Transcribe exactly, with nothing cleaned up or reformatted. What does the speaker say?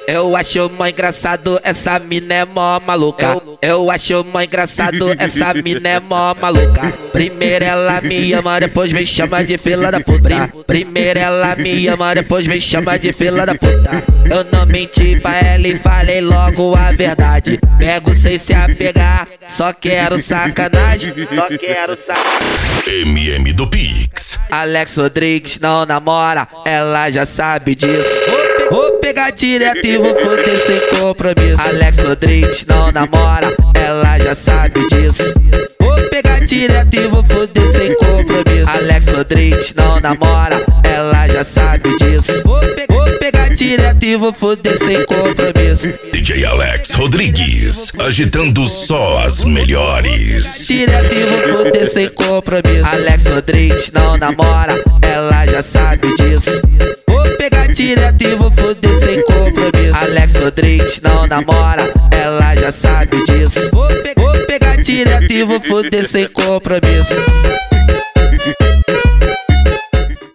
eu acho mó engraçado, essa mina é mó maluca. Eu, eu acho mó engraçado, essa mina é mó maluca. Primeiro ela me ama, depois vem chama de fila da puta. Primeiro ela me ama, depois vem chama de fila da puta. Eu não menti pra ela e falei logo a verdade. Pego sem se apegar, só quero sacanagem. Só quero sacanagem. M M do Pix. Alex Rodrigues não namora, ela já sabe disso. Vou pegar direto e vou foder sem compromisso. Alex Rodrigues não namora, ela já sabe disso. Vou pegar direto e vou foder sem compromisso. Alex Rodrigues não namora, ela já sabe disso. Vou, pe vou pegar direto e vou foder sem compromisso. D J Alex Rodrigues, agitando só as melhores. Direto e vou foder sem compromisso. Alex Rodrigues não namora, ela já sabe disso. Vou pegar direto e vou foder sem compromisso. Alex Rodrigues não namora, ela já sabe disso. Vou, pe vou pegar direto e vou foder sem compromisso.